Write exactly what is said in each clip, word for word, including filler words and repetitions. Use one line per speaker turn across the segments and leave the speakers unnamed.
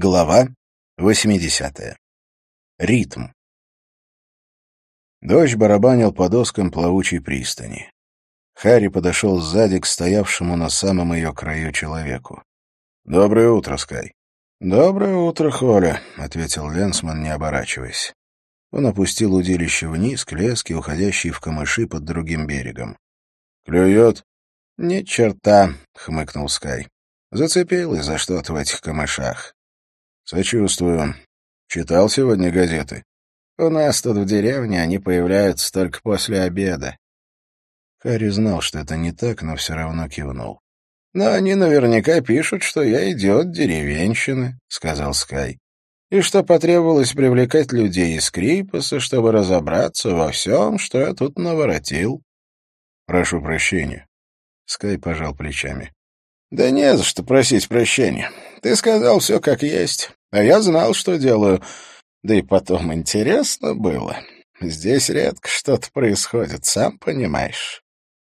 Глава восьмидесятая. Ритм. Дождь барабанил по доскам плавучей пристани. Харри подошел сзади к стоявшему на самом ее краю человеку. «Доброе утро, Скай». «Доброе утро, Холя», — ответил Ленсман, не оборачиваясь. Он опустил удилище вниз, к леске, уходящей в камыши под другим берегом. «Клюет?» «Ни черта», — хмыкнул Скай. «Зацепилась за что-то в этих камышах». «Сочувствую. Читал сегодня газеты?» «У нас тут в деревне они появляются только после обеда». Харри знал, что это не так, но все равно кивнул. «Но они наверняка пишут, что я идиот деревенщины», — сказал Скай. «И что потребовалось привлекать людей из Крипаса, чтобы разобраться во всем, что я тут наворотил». «Прошу прощения». Скай пожал плечами. «Да не за что просить прощения. Ты сказал все как есть, а я знал, что делаю. Да и потом интересно было. Здесь редко что-то происходит, сам понимаешь».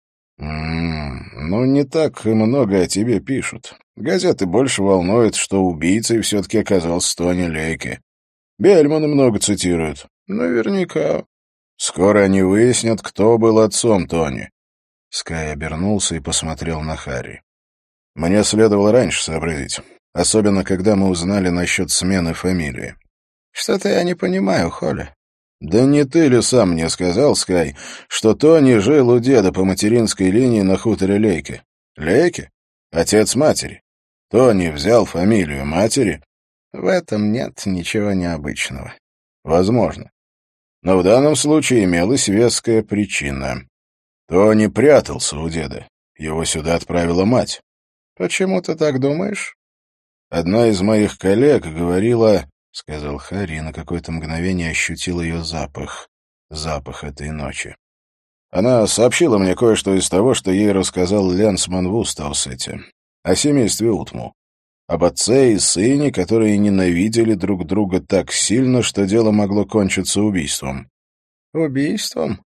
«М-м, ну, не так и много о тебе пишут. Газеты больше волнуют, что убийцей все-таки оказался Тони Лейки. Бельмана много цитируют. Наверняка. Скоро они выяснят, кто был отцом Тони». Скай обернулся и посмотрел на Харри. «Мне следовало раньше сообразить, особенно когда мы узнали насчет смены фамилии». «Что-то я не понимаю, Холя». «Да не ты ли сам мне сказал, Скай, что Тони жил у деда по материнской линии на хуторе Лейки? Лейки? Отец матери. Тони взял фамилию матери?» «В этом нет ничего необычного». «Возможно. Но в данном случае имелась веская причина. Тони прятался у деда. Его сюда отправила мать». «Почему ты так думаешь?» «Одна из моих коллег говорила...» — сказал Харри, и на какое-то мгновение ощутил ее запах. Запах этой ночи. Она сообщила мне кое-что из того, что ей рассказал Ленсман в Устаусете. О семействе Утму. Об отце и сыне, которые ненавидели друг друга так сильно, что дело могло кончиться убийством. «Убийством?»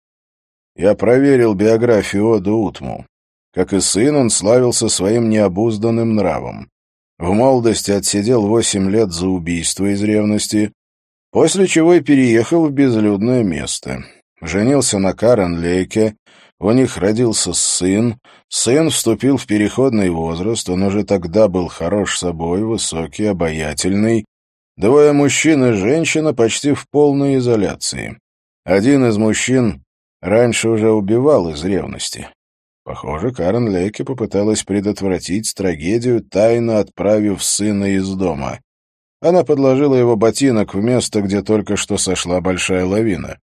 Я проверил биографию Ода Утму. Как и сын, он славился своим необузданным нравом. В молодости отсидел восемь лет за убийство из ревности, после чего и переехал в безлюдное место. Женился на Карен Лейке, у них родился сын, сын вступил в переходный возраст, он уже тогда был хорош собой, высокий, обаятельный. Двое мужчин и женщина почти в полной изоляции. Один из мужчин раньше уже убивал из ревности. Похоже, Карен Лейке попыталась предотвратить трагедию, тайно отправив сына из дома. Она подложила его ботинок в место, где только что сошла большая лавина.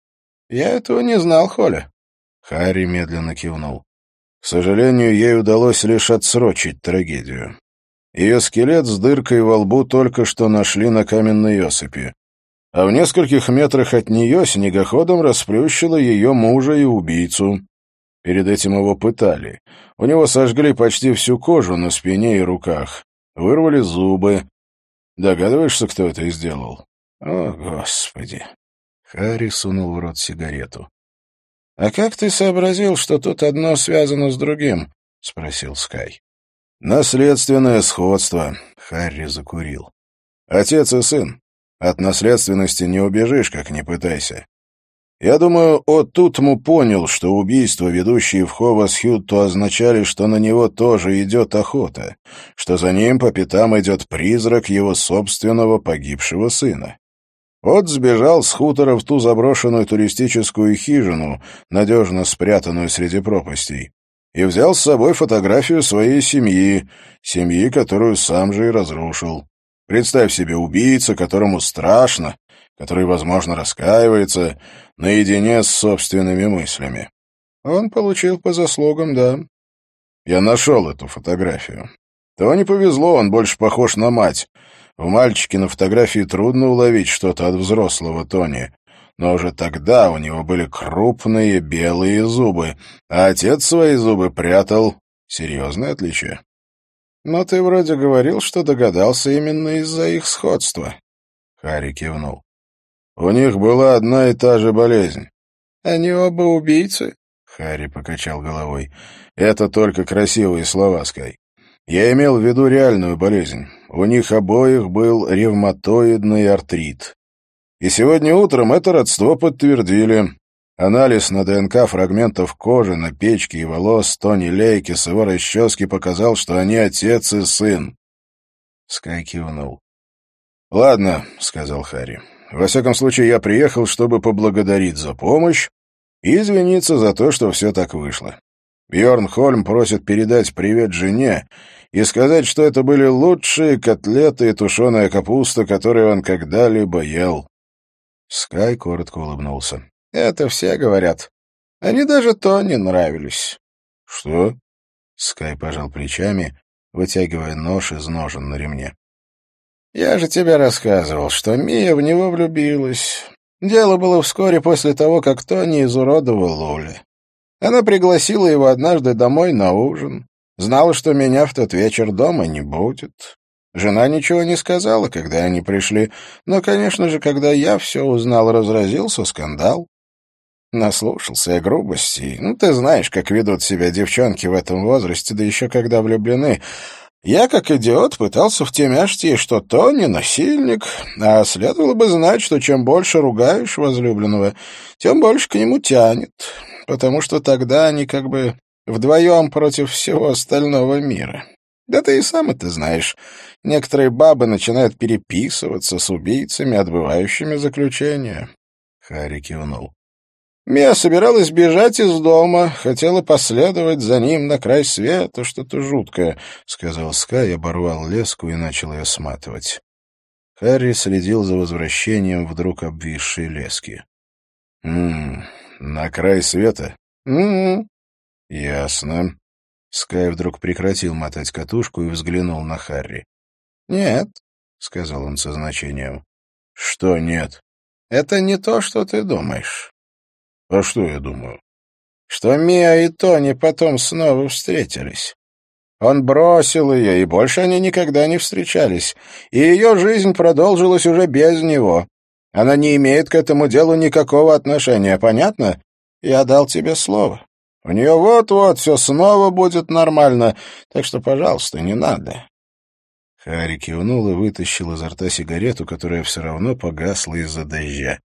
«Я этого не знал, Холя». Харри медленно кивнул. К сожалению, ей удалось лишь отсрочить трагедию. Ее скелет с дыркой во лбу только что нашли на каменной осыпи. А в нескольких метрах от нее снегоходом расплющило ее мужа и убийцу. Перед этим его пытали. У него сожгли почти всю кожу на спине и руках. Вырвали зубы. Догадываешься, кто это сделал? О, Господи. Харри сунул в рот сигарету. — А как ты сообразил, что тут одно связано с другим? — спросил Скай. — Наследственное сходство. Харри закурил. Отец и сын. От наследственности не убежишь, как ни пытайся. Я думаю, Од Утму понял, что убийства, ведущие в Ховас-Хьютту, означали, что на него тоже идет охота, что за ним по пятам идет призрак его собственного погибшего сына. Од сбежал с хутора в ту заброшенную туристическую хижину, надежно спрятанную среди пропастей, и взял с собой фотографию своей семьи, семьи, которую сам же и разрушил. Представь себе убийца, которому страшно, который, возможно, раскаивается, наедине с собственными мыслями. Он получил по заслугам, да. Я нашел эту фотографию. То не повезло, он больше похож на мать. В мальчике на фотографии трудно уловить что-то от взрослого Тони. Но уже тогда у него были крупные белые зубы, а отец свои зубы прятал. Серьезное отличие. Но ты вроде говорил, что догадался именно из-за их сходства. Харри кивнул. У них была одна и та же болезнь. Они оба убийцы? Харри покачал головой. Это только красивые слова, Скай. Я имел в виду реальную болезнь. у них обоих был ревматоидный артрит. И сегодня утром это родство подтвердили. Анализ на ДНК фрагментов кожи, на печке и волос Тони Лейки с его расчески показал, что они отец и сын. Скай кивнул. «Ладно», — сказал Харри. «Во всяком случае, я приехал, чтобы поблагодарить за помощь и извиниться за то, что все так вышло. Бьорн Хольм просит передать привет жене и сказать, что это были лучшие котлеты и тушеная капуста, которые он когда-либо ел». Скай коротко улыбнулся. «Это все говорят. Они даже Тони нравились». «Что?» Скай пожал плечами, вытягивая нож из ножен на ремне. «Я же тебе рассказывал, что Мия в него влюбилась. Дело было вскоре после того, как Тони изуродовал Лоли. Она пригласила его однажды домой на ужин. Знала, что меня в тот вечер дома не будет. Жена ничего не сказала, когда они пришли, но, конечно же, когда я все узнал, разразился скандал. Наслушался я грубостей. Ну, ты знаешь, как ведут себя девчонки в этом возрасте, да еще когда влюблены. Я, как идиот, пытался втемяшить ей, что Тони насильник, а следовало бы знать, что чем больше ругаешь возлюбленного, тем больше к нему тянет, потому что тогда они как бы вдвоем против всего остального мира. Да ты и сам это знаешь. Некоторые бабы начинают переписываться с убийцами, отбывающими заключение. Харри кивнул. Мия собиралась бежать из дома, хотела последовать за ним на край света, что-то жуткое, — сказал Скай, оборвал леску и начал ее сматывать. Харри следил за возвращением вдруг обвисшей лески. — М-м, на край света? М-м. — Ясно. Скай вдруг прекратил мотать катушку и взглянул на Харри. — Нет, — сказал он со значением. — Что нет? — Это не то, что ты думаешь. А что я думаю? Что Мия и Тони потом снова встретились. Он бросил ее, и больше они никогда не встречались, и ее жизнь продолжилась уже без него. Она не имеет к этому делу никакого отношения, понятно? Я дал тебе слово. У нее вот-вот все снова будет нормально, так что, пожалуйста, не надо. Харри кивнул и вытащил изо рта сигарету, которая все равно погасла из-за дождя.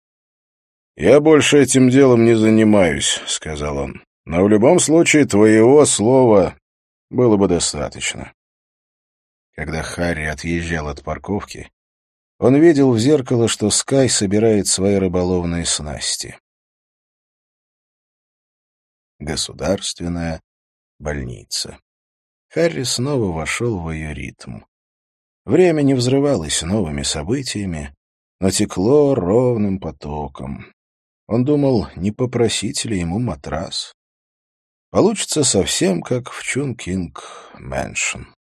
«Я больше этим делом не занимаюсь», — сказал он. «Но в любом случае твоего слова было бы достаточно». Когда Харри отъезжал от парковки, он видел в зеркало, что Скай собирает свои рыболовные снасти. Государственная больница. Харри снова вошел в ее ритм. Время не взрывалось новыми событиями, но текло ровным потоком. Он думал, не попросить ли ему матрас. Получится совсем как в Чункинг Мэншн.